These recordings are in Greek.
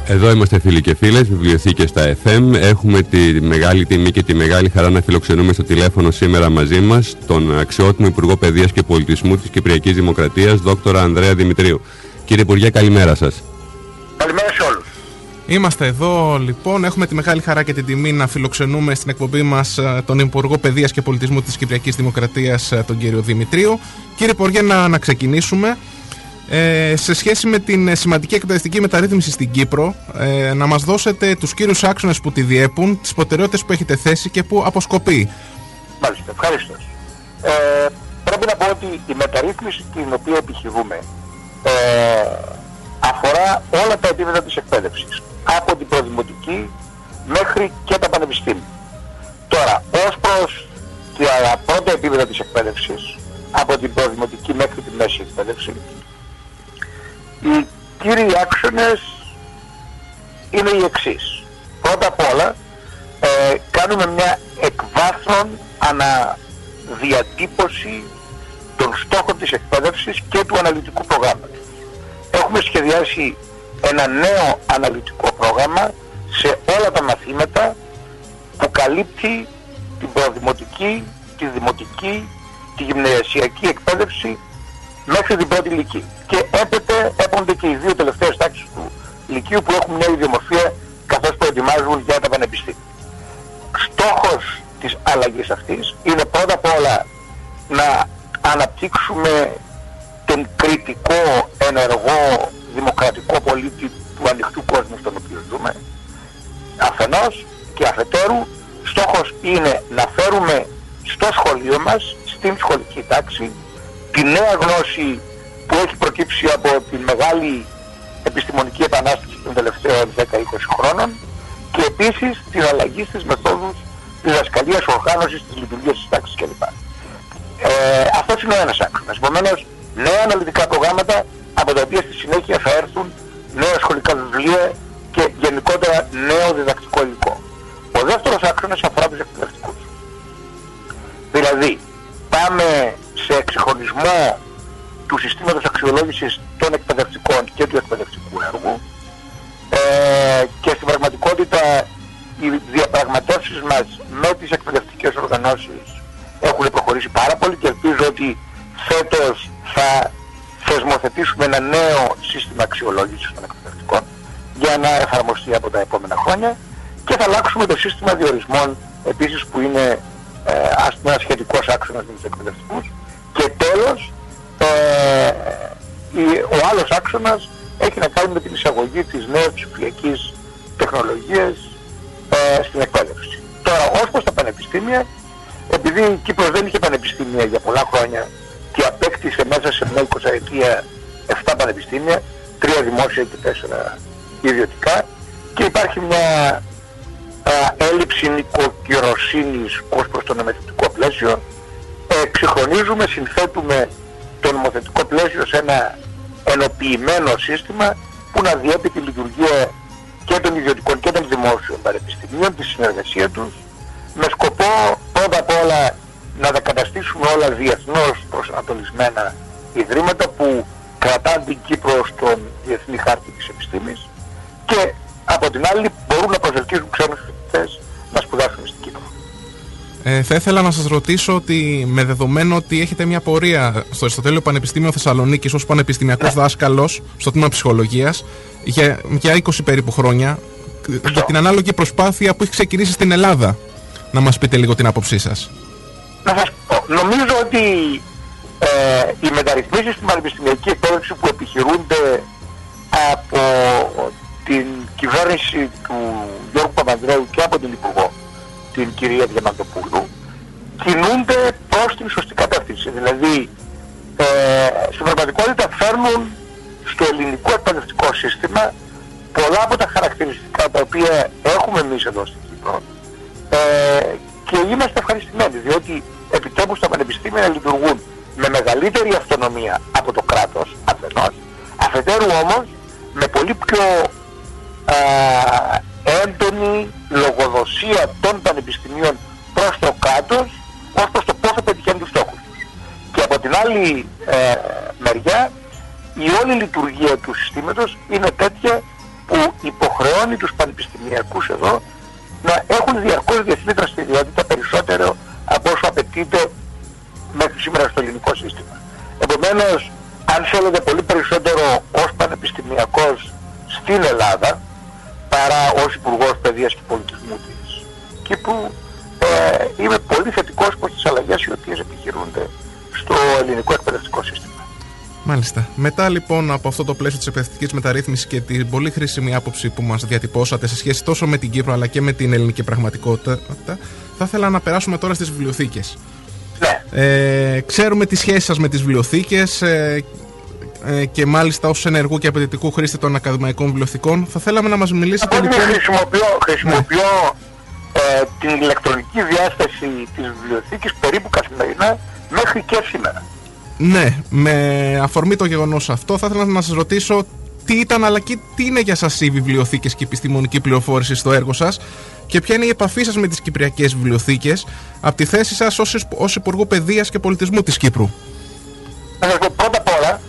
Εδώ είμαστε φίλοι και φίλες, βιβλιοθήκες στα FM. Έχουμε τη μεγάλη τιμή και τη μεγάλη χαρά να φιλοξενούμε στο τηλέφωνο σήμερα μαζί μας τον αξιότιμο Υπουργό Παιδείας και Πολιτισμού της Κυπριακής Δημοκρατίας, Δόκτωρα Ανδρέα Δημητρίου. Κύριε Υπουργέ, καλημέρα σας. Καλημέρα σε όλους. Είμαστε εδώ λοιπόν, έχουμε τη μεγάλη χαρά και την τιμή να φιλοξενούμε στην εκπομπή μας τον Υπουργό Παιδείας και Πολιτισμού της Κυπριακής Δημοκρατίας, τον κύριο Δημητρίου. Κύριε Υπουργέ, να ξεκινήσουμε. Σε σχέση με την σημαντική εκπαιδευτική μεταρρύθμιση στην Κύπρο, να μας δώσετε τους κύριους άξονες που τη διέπουν, τις προτεραιότητες που έχετε θέσει και που αποσκοπεί. Μάλιστα, ευχαριστώ. Πρέπει να πω ότι η μεταρρύθμιση την οποία επιχειρούμε αφορά όλα τα επίπεδα της εκπαίδευσης, από την προδημοτική μέχρι και τα πανεπιστήμια. Τώρα, ως προς τα πρώτα επίπεδα της εκπαίδευσης, από την προδημοτική μέχρι τη μέση εκπαίδευση, οι κύριοι άξονες είναι οι εξής. Πρώτα απ' όλα κάνουμε μια εκβάθρον αναδιατύπωση των στόχων της εκπαίδευσης και του αναλυτικού προγράμματος. Έχουμε σχεδιάσει ένα νέο αναλυτικό πρόγραμμα σε όλα τα μαθήματα που καλύπτει την προδημοτική, τη δημοτική, τη γυμνασιακή εκπαίδευση μέχρι την πρώτη ηλικία. Και έπονται και οι δύο τελευταίες τάξεις του λυκείου που έχουν μια ιδιομορφία καθώς προετοιμάζουν για τα πανεπιστήμια. Στόχος της αλλαγής αυτής είναι πρώτα απ' όλα να αναπτύξουμε τον κριτικό, ενεργό, δημοκρατικό πολίτη του ανοιχτού κόσμου στον οποίο ζούμε. Αφενός και αφετέρου, στόχος είναι να φέρουμε στο σχολείο μας, στην σχολική τάξη, τη νέα γνώση που έχει προκύψει από τη μεγάλη επιστημονική επανάσταση των τελευταίων 10-20 χρόνων και επίσης την αλλαγή στις μεθόδους διδασκαλίας, οργάνωσης, της λειτουργίας της τάξης κλπ. Αυτός είναι ο ένας άξονας. Επομένως, νέα αναλυτικά προγράμματα από τα οποία στη συνέχεια θα έρθουν νέα σχολικά βιβλία και γενικότερα νέο διδακτικό υλικό. Ο δεύτερος άξονας αφορά τους εκπαιδευτικούς. Δηλαδή, πάμε σε εξυγχρονισμό του συστήματος αξιολόγησης των εκπαιδευτικών και του εκπαιδευτικού έργου και στην πραγματικότητα οι διαπραγματεύσεις μας με τις εκπαιδευτικές οργανώσεις έχουν προχωρήσει πάρα πολύ και ελπίζω ότι φέτος θα θεσμοθετήσουμε ένα νέο σύστημα αξιολόγησης των εκπαιδευτικών για να εφαρμοστεί από τα επόμενα χρόνια και θα αλλάξουμε το σύστημα διορισμών επίσης που είναι ένα σχετικός άξονας με τους εκπαιδευτικούς. Και τέλος, ο άλλος άξονας έχει να κάνει με την εισαγωγή της νέας ψηφιακής τεχνολογίας στην εκπαίδευση. Τώρα, ως προς τα πανεπιστήμια, επειδή η Κύπρος δεν είχε πανεπιστήμια για πολλά χρόνια και απέκτησε μέσα σε μια 20ετία 7 πανεπιστήμια, 3 δημόσια και 4 ιδιωτικά, και υπάρχει μια έλλειψη νοικοκυροσύνης ως προς το νομοθετικό πλαίσιο, εξυγχρονίζουμε, συνθέτουμε το νομοθετικό πλαίσιο σε ένα ενοποιημένο σύστημα που να διέπει τη λειτουργία και των ιδιωτικών και των δημόσιων πανεπιστημίων, τη συνεργασία τους, με σκοπό πρώτα απ' όλα να τα καταστήσουμε όλα διεθνώς προσανατολισμένα ιδρύματα που κρατάνε την Κύπρο στον διεθνή χάρτη της επιστήμης και από την άλλη μπορούν να προσελκύσουν ξένους φοιτητές να σπουδάσουν στην Κύπρο. Θα ήθελα να σας ρωτήσω ότι με δεδομένο ότι έχετε μια πορεία στο Αριστοτέλειο Πανεπιστήμιο Θεσσαλονίκης ως πανεπιστημιακός δάσκαλος στο τμήμα ψυχολογίας για 20 περίπου χρόνια, για την ανάλογη προσπάθεια που έχει ξεκινήσει στην Ελλάδα, να μας πείτε λίγο την άποψή σας. Να σας πω, νομίζω ότι οι μεταρρυθμίσεις στην πανεπιστημιακή εκπαίδευση που επιχειρούνται από την κυβέρνηση του Γιώργου Παπανδρέου και από την Υπουργό, την κυρία Διαμαντοπούλου, κινούνται προς την σωστή κατεύθυνση. Δηλαδή, στην πραγματικότητα φέρνουν στο ελληνικό εκπαιδευτικό σύστημα πολλά από τα χαρακτηριστικά τα οποία έχουμε εμείς εδώ στην Κύπρο και είμαστε ευχαριστημένοι, διότι επιτρέπουν στα πανεπιστήμια να λειτουργούν με μεγαλύτερη αυτονομία από το κράτος αφενός, αφετέρου όμως με πολύ πιο έντονη λογοδοσία των πανεπιστημίων προς το κράτος ως προς το πώς θα πετυχαίνουν τους στόχους τους. Και από την άλλη μεριά η όλη λειτουργία του συστήματος είναι τέτοια που υποχρεώνει τους πανεπιστημιακούς εδώ να έχουν διαρκώς διεθνή δραστηριότητα περισσότερο από όσο απαιτείται μέχρι σήμερα στο ελληνικό σύστημα. Επομένως, αν θέλετε, πολύ περισσότερο ως πανεπιστημιακός στην Ελλάδα παρά ως Υπουργός Παιδείας και Πολιτισμού της Κύπρου, είμαι πολύ θετικός προς τις αλλαγές οι οποίες επιχειρούνται στο ελληνικό εκπαιδευτικό σύστημα. Μάλιστα. Μετά λοιπόν από αυτό το πλαίσιο της εκπαιδευτικής μεταρρύθμισης και την πολύ χρήσιμη άποψη που μας διατυπώσατε σε σχέση τόσο με την Κύπρο αλλά και με την ελληνική πραγματικότητα, θα ήθελα να περάσουμε τώρα στις βιβλιοθήκες. Ναι. Ξέρουμε τη σχέση σας με τις βιβλιοθήκες και μάλιστα ως ενεργού και απαιτητικού χρήστη των ακαδημαϊκών βιβλιοθηκών. Θα θέλαμε να μας μιλήσετε λοιπόν... Χρησιμοποιώ την ηλεκτρονική διάσταση της βιβλιοθήκης περίπου καθημερινά μέχρι και σήμερα. Ναι, με αφορμή το γεγονός αυτό θα ήθελα να σας ρωτήσω τι ήταν αλλά και τι είναι για σας οι βιβλιοθήκες και η επιστημονική πληροφόρηση στο έργο σας και ποια είναι η επαφή σας με τις κυπριακές βιβλιοθήκες από τη θέση σας ως Υπουργού Παιδείας και Πολιτισμού της Κύπρου. Πρώτα απ' όλα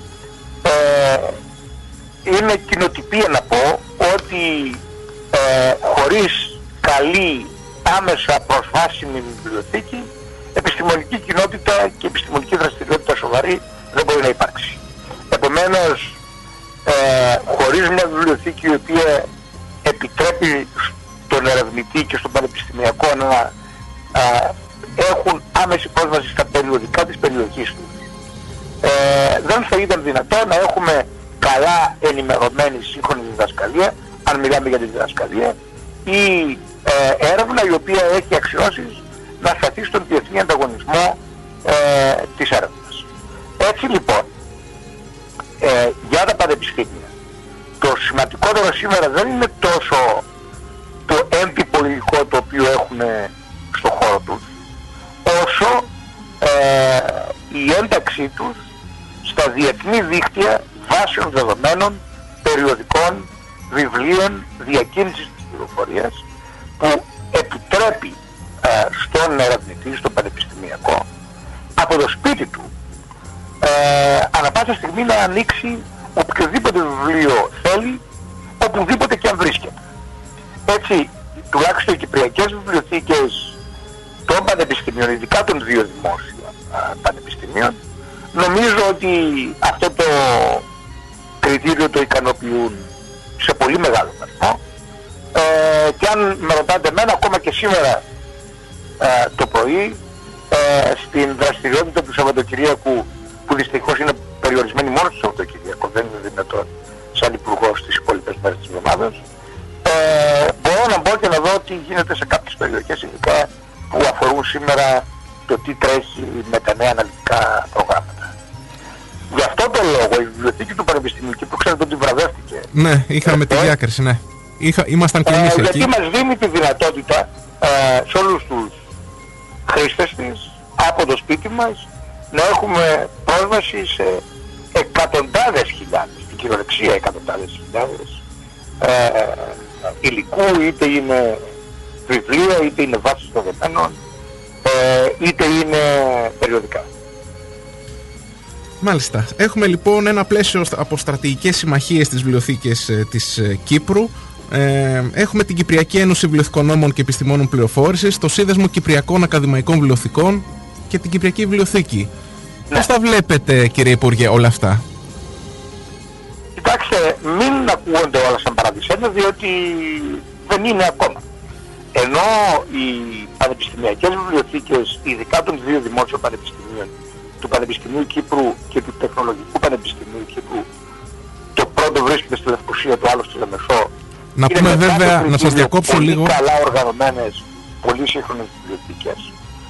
είναι κοινοτυπία να πω ότι χωρίς καλή άμεσα προσβάσιμη βιβλιοθήκη επιστημονική κοινότητα και επιστημονική δραστηριότητα σοβαρή δεν μπορεί να υπάρξει. Επομένως, χωρίς μια βιβλιοθήκη η οποία επιτρέπει στον ερευνητή και στον πανεπιστημιακό να έχουν άμεση πρόσβαση στα περιοδικά της περιοχής του, δεν θα ήταν δυνατό να έχουμε καλά ενημερωμένη σύγχρονη διδασκαλία, αν μιλάμε για τη διδασκαλία, ή έρευνα η οποία έχει αξιώσεις να σταθεί στον διεθνή ανταγωνισμό της έρευνας. Έτσι λοιπόν, για τα πανεπιστήμια, το σημαντικότερο σήμερα δεν είναι τόσο το έντυπο υλικό το οποίο έχουν στο χώρο τους, όσο η ένταξή τους στα διεθνή δίκτυα βάσεων δεδομένων, περιοδικών, βιβλίων, διακίνησης της πληροφορίας, που επιτρέπει στον ερευνητή, στον πανεπιστημιακό, από το σπίτι του ανά πάσα στιγμή να ανοίξει οποιοδήποτε βιβλίο θέλει, οπουδήποτε και αν βρίσκεται. Έτσι, τουλάχιστον οι κυπριακές βιβλιοθήκες των πανεπιστημίων, ειδικά των δύο δημόσιων πανεπιστημίων, νομίζω ότι αυτό το κριτήριο το ικανοποιούν σε πολύ μεγάλο βαθμό, και αν με ρωτάτε εμένα, ακόμα και σήμερα το πρωί, στην δραστηριότητα του Σαββατοκυριακού, που δυστυχώς είναι περιορισμένη μόνο στο Σαββατοκυριακό, δεν είναι δυνατόν σαν υπουργός στις υπόλοιπες μέρες της εβδομάδας, μπορώ να μπω και να δω τι γίνεται σε κάποιες περιοχές, ειδικά που αφορούν σήμερα το τι τρέχει με τα νέα αναλυτικά προγράμματα. Γι' αυτό το λόγο η βιβλιοθήκη του Πανεπιστημίου Κύπρου, ξέρετε ότι βραβεύτηκε. Ναι, είχαμε τη διάκριση, ναι. Ήμασταν και εμείς εκεί. Γιατί μας δίνει τη δυνατότητα σε όλους τους χρήστες της, από το σπίτι μας, να έχουμε πρόσβαση σε εκατοντάδες χιλιάδες, στην κυριολεξία εκατοντάδες χιλιάδες υλικού, είτε είναι βιβλία, είτε είναι βάσεις δεδομένων, είτε είναι περιοδικά. Μάλιστα. Έχουμε λοιπόν ένα πλαίσιο από στρατηγικές συμμαχίες στις βιβλιοθήκες της Κύπρου. Έχουμε την Κυπριακή Ένωση Βιβλιοθηκονόμων και Επιστημόνων Πληροφόρησης, το Σύνδεσμο Κυπριακών Ακαδημαϊκών Βιβλιοθηκών και την Κυπριακή Βιβλιοθήκη. Ναι. Πώς τα βλέπετε, κύριε Υπουργέ, όλα αυτά? Κοιτάξτε, μην ακούγονται όλα σαν παραδεισένια, διότι δεν είναι ακόμα. Ενώ οι πανεπιστημιακές βιβλιοθήκες, ειδικά των δύο δημόσιων πανεπιστημίων, του Πανεπιστημίου Κύπρου και του Τεχνολογικού Πανεπιστημίου Κύπρου, το πρώτο βρίσκεται στη Λευκοσία, το άλλο στη Λεμεσό. Να πούμε βέβαια, να σας διακόψω πολύ λίγο. Καλά οργανωμένες, πολύ σύγχρονες βιβλιοθήκες.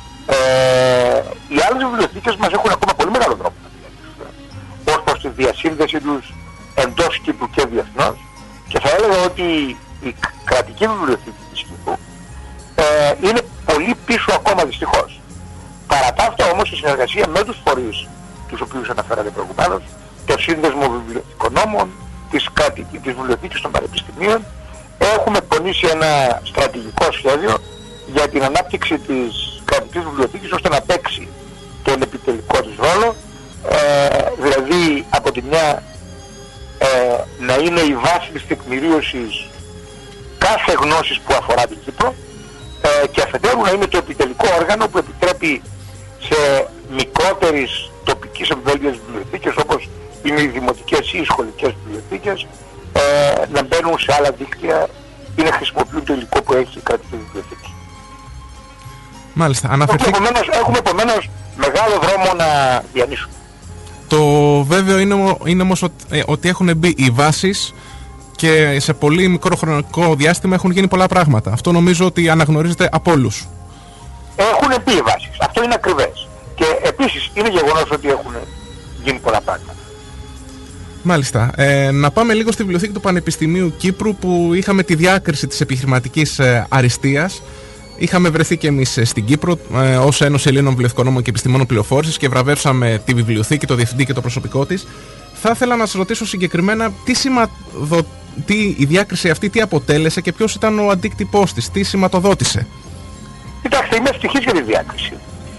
Οι άλλες βιβλιοθήκες μας έχουν ακόμα πολύ μεγάλο δρόμο να διανύσουν ως προς τη διασύνδεση τους εντός Κύπρου και διεθνώς, και θα έλεγα ότι η κρατική βιβλιοθήκη της Κύπρου είναι πολύ πίσω ακόμα, δυστυχώς. Παρά τα αυτά όμως, η συνεργασία με τους φορείς τους οποίους αναφέρατε προηγουμένως, το Σύνδεσμο Βιβλιοθηκονόμων, της Βιβλιοθήκης των Πανεπιστημίων, έχουμε πονήσει ένα στρατηγικό σχέδιο για την ανάπτυξη της κρατικής βιβλιοθήκης, ώστε να παίξει τον επιτελικό της ρόλο, δηλαδή από τη μια να είναι η βάση της τεκμηρίωσης κάθε γνώσης που αφορά την Κύπρο, και αφετέρου να είναι το επιτελικό όργανο που επιτρέπει σε μικρότερες τοπικής εμβέλειας βιβλιοθήκες, όπως είναι οι δημοτικές ή οι σχολικές βιβλιοθήκες, να μπαίνουν σε άλλα δίκτυα ή να χρησιμοποιούν το υλικό που έχει η κρατική βιβλιοθήκη. Μάλιστα. Έχουμε επομένως μεγάλο δρόμο να διανύσουμε. Το βέβαιο είναι όμως ότι έχουν μπει οι βάσεις και σε πολύ μικρό χρονικό διάστημα έχουν γίνει πολλά πράγματα. Αυτό νομίζω ότι αναγνωρίζεται από όλους. Έχουν μπει οι βάσεις. Αυτό είναι ακριβές. Και επίσης είναι γεγονός ότι έχουν γίνει πολλά πράγματα. Μάλιστα. Να πάμε λίγο στη βιβλιοθήκη του Πανεπιστημίου Κύπρου, που είχαμε τη διάκριση της επιχειρηματικής αριστείας. Είχαμε βρεθεί και εμείς στην Κύπρο ως Ένωση Ελλήνων Βιβλιοθηκονόμων και Επιστημόνων Πληροφόρησης και βραβεύσαμε τη βιβλιοθήκη, το διευθυντή και το προσωπικό της. Θα ήθελα να σας ρωτήσω συγκεκριμένα η διάκριση αυτή τι αποτέλεσε και ποιος ήταν ο αντίκτυπός της, τι σηματοδότησε. Κοιτάξτε, είμαι ευτυχής για τη διάκριση.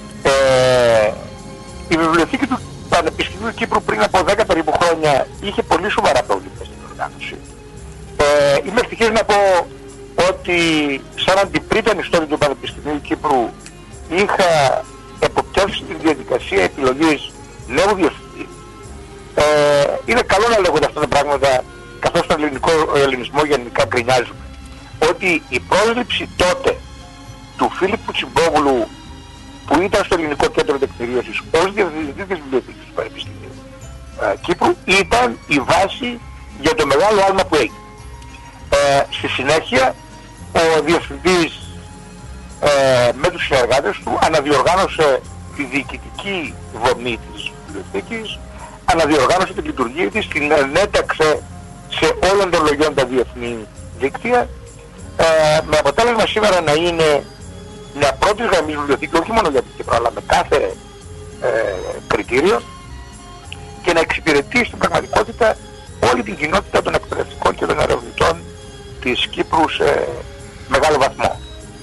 Η βιβλιοθήκη του Πανεπιστημίου Κύπρου πριν από 10 περίπου χρόνια είχε πολύ σοβαρά προβλήματα στην οργάνωση. Είμαι ευτυχής να πω ότι σαν αντιπρίτανη ιστορία του Πανεπιστημίου Κύπρου είχα εποπτεύσει τη διαδικασία επιλογής νέου διευθυντή. Είναι καλό να λέγονται αυτά τα πράγματα, καθώς στον ελληνισμό γενικά γκρινιάζουμε, ότι η πρόσληψη τότε του Φίλιππου Τσιμπόγλου, που ήταν στο Ελληνικό Κέντρο Τεκμηρίωσης ως διευθυντή της Βιβλιοθήκης του Πανεπιστημίου Κύπρου, ήταν η βάση για το μεγάλο άλμα που έγινε. Στη συνέχεια ο διευθυντής με τους συνεργάτες του αναδιοργάνωσε τη διοικητική δομή της βιβλιοθήκης, αναδιοργάνωσε την λειτουργία της, την ενέταξε σε όλων των λογιών τα διεθνή δίκτυα, με αποτέλεσμα σήμερα να είναι μια πρώτη γραμμή βιβλιοθήκη, όχι μόνο για την Κύπρο, αλλά με κάθε κριτήριο, και να εξυπηρετεί στην πραγματικότητα όλη την κοινότητα των εκπαιδευτικών και των ερευνητών της Κύπρου σε μεγάλο βαθμό.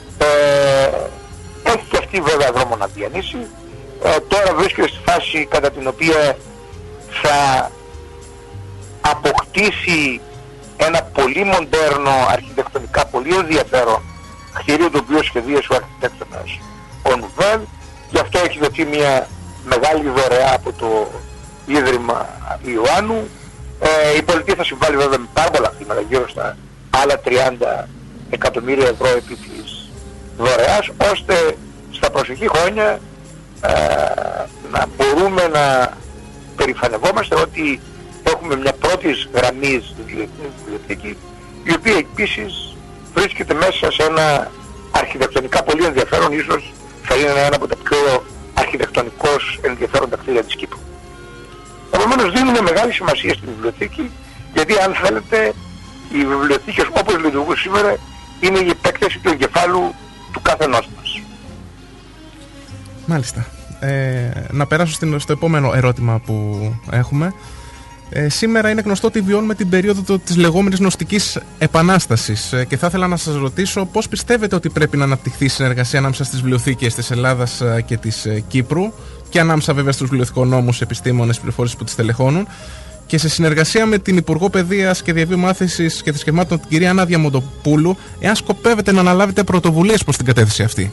Έχει και αυτή βέβαια δρόμο να διανύσει. Τώρα βρίσκεται στη φάση κατά την οποία θα αποκτήσει ένα πολύ μοντέρνο, αρχιτεκτονικά πολύ ενδιαφέρον κτίριο, το οποίο σχεδίασε ο αρχιτέκτονας ο Νουβέλ. Γι' αυτό έχει δοθεί μια μεγάλη δωρεά από το Ίδρυμα Ιωάννου. Η πολιτεία θα συμβάλλει βέβαια με πάρα πολλά χρήματα, γύρω στα άλλα 30 εκατομμύρια ευρώ επί της δωρεάς, ώστε στα προσεχή χρόνια να μπορούμε να περηφανευόμαστε ότι έχουμε μια πρώτης γραμμής βιβλιοθήκη, η οποία επίσης βρίσκεται μέσα σε ένα αρχιτεκτονικά πολύ ενδιαφέρον, ίσως θα είναι ένα από τα πιο αρχιτεκτονικώς ενδιαφέροντα κτίρια της Κύπρου. Επομένως δίνουμε μεγάλη σημασία στην βιβλιοθήκη, γιατί αν θέλετε οι βιβλιοθήκες όπως λειτουργούν σήμερα είναι η επέκταση του εγκεφάλου του καθενός μας. Μάλιστα. Να περάσω στο επόμενο ερώτημα που έχουμε. Σήμερα είναι γνωστό ότι βιώνουμε την περίοδο της λεγόμενης νοστικής επανάστασης και θα ήθελα να σας ρωτήσω πώς πιστεύετε ότι πρέπει να αναπτυχθεί η συνεργασία ανάμεσα στις βιβλιοθήκες της Ελλάδας και της Κύπρου και ανάμεσα βέβαια στους βιβλιοθηκονόμους, επιστήμονες, πληροφόρησης που τις τελεχώνουν, και σε συνεργασία με την Υπουργό Παιδείας και Διαβίου Μάθησης και Θρησκευμάτων, την κυρία Άννα Διαμοντοπούλου, εάν σκοπεύετε να αναλάβετε πρωτοβουλίες προς την κατεύθυνση αυτή.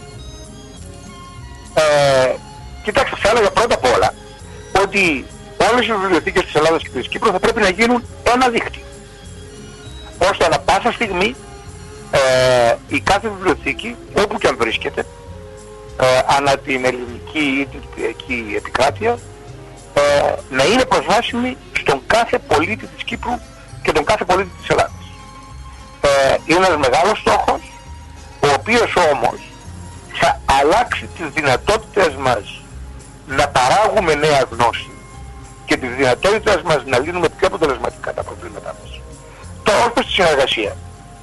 Κοιτάξτε, θα έλεγα πρώτα απ' όλα ότι όλες οι βιβλιοθήκες της Ελλάδας και της Κύπρου θα πρέπει να γίνουν ένα δίκτυο, ώστε ανα πάσα στιγμή η κάθε βιβλιοθήκη, όπου και αν βρίσκεται, ανά την ελληνική ή την κυπριακή επικράτεια, να είναι προσβάσιμη στον κάθε πολίτη της Κύπρου και τον κάθε πολίτη της Ελλάδας. Είναι ένας μεγάλος στόχος, ο οποίος όμως θα αλλάξει τις δυνατότητες μας να παράγουμε νέα γνώση και τις δυνατότητες μας να λύνουμε πιο αποτελεσματικά τα προβλήματά μας. Τώρα, ως προς τη συνεργασία,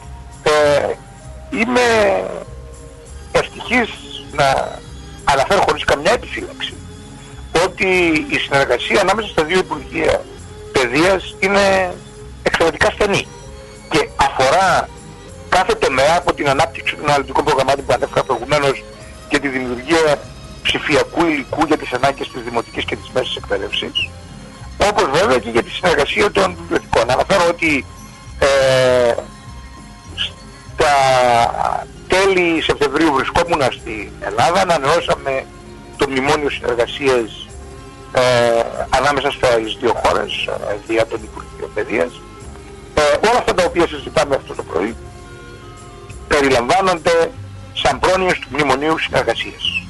είμαι ευτυχής να αναφέρω χωρίς καμιά επιφύλαξη ότι η συνεργασία ανάμεσα στα δύο Υπουργεία Παιδείας είναι εξαιρετικά στενή και αφορά κάθε τομέα, από την ανάπτυξη των αναλυτικών προγραμμάτων που ανέφερα προηγουμένως και τη δημιουργία ψηφιακού υλικού για τις ανάγκες της δημοτικής και της μέσης εκπαίδευσης, όπως βέβαια και για τη συνεργασία των βιβλιοθηκών. Αναφέρω ότι στα τέλη Σεπτεμβρίου βρισκόμουν στην Ελλάδα, ανανεώσαμε το μνημόνιο συνεργασίας ανάμεσα στις δύο χώρες δια των Υπουργείων Παιδείας. Όλα αυτά τα οποία συζητάμε αυτό το πρωί περιλαμβάνονται σαν πρόνοιες του μνημονίου συνεργασίας.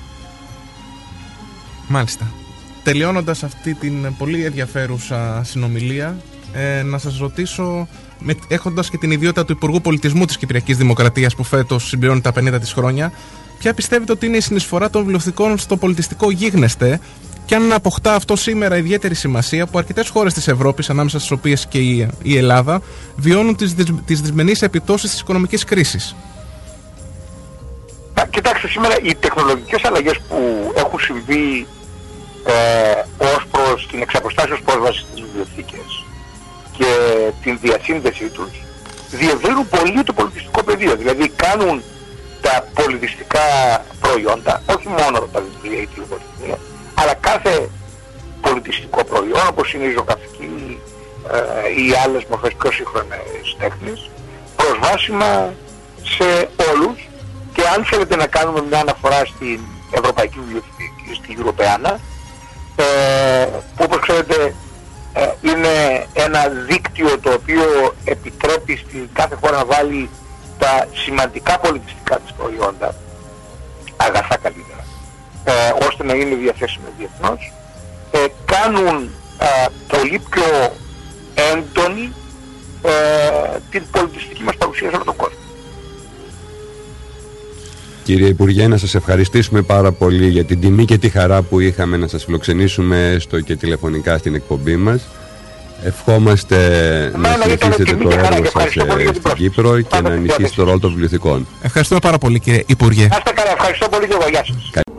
Μάλιστα. Τελειώνοντας αυτή την πολύ ενδιαφέρουσα συνομιλία, να σας ρωτήσω, έχοντας και την ιδιότητα του Υπουργού Πολιτισμού της Κυπριακής Δημοκρατίας που φέτος συμπληρώνει τα 50 της χρόνια, ποια πιστεύετε ότι είναι η συνεισφορά των βιβλιοθηκών στο πολιτιστικό γίγνεσθε και αν αποκτά αυτό σήμερα ιδιαίτερη σημασία που αρκετές χώρες της Ευρώπης, ανάμεσα στις οποίες και η Ελλάδα, βιώνουν τις δυσμενείς επιπτώσεις της οικονομικής κρίσης? Κοιτάξτε, σήμερα οι τεχνολογικές αλλαγές που έχουν συμβεί ως προς την εξαποστάσεως πρόσβαση στις βιβλιοθήκες και την διασύνδεσή τους διευρύνουν πολύ το πολιτιστικό πεδίο. Δηλαδή κάνουν τα πολιτιστικά προϊόντα, όχι μόνο τα βιβλία ή τη λογοτεχνία, αλλά κάθε πολιτιστικό προϊόν, όπως είναι η ζωγραφική ή άλλες μορφές πιο σύγχρονες τέχνης, προσβάσιμα σε όλους. Και αν θέλετε να κάνουμε μια αναφορά στην Ευρωπαϊκή Βιβλιοθήκη, στην Ευρωπαϊκή, που όπως ξέρετε είναι ένα δίκτυο το οποίο επιτρέπει στην κάθε χώρα να βάλει τα σημαντικά πολιτιστικά της προϊόντα, αγαθά καλύτερα, ώστε να είναι διαθέσιμο διεθνώς, κάνουν πολύ πιο έντονη την πολιτιστική μας παρουσία σε όλο τον κόσμο. Κύριε Υπουργέ, να σας ευχαριστήσουμε πάρα πολύ για την τιμή και τη χαρά που είχαμε να σας φιλοξενήσουμε έστω και τηλεφωνικά στην εκπομπή μας. Ευχόμαστε να συνεχίσετε το έργο σας στην Κύπρο και να ενισχύσετε το ρόλο των βιβλιοθηκών. Ευχαριστούμε πάρα πολύ, κύριε Υπουργέ. Να είστε καλά, ευχαριστώ πολύ και εγώ. Γεια σας.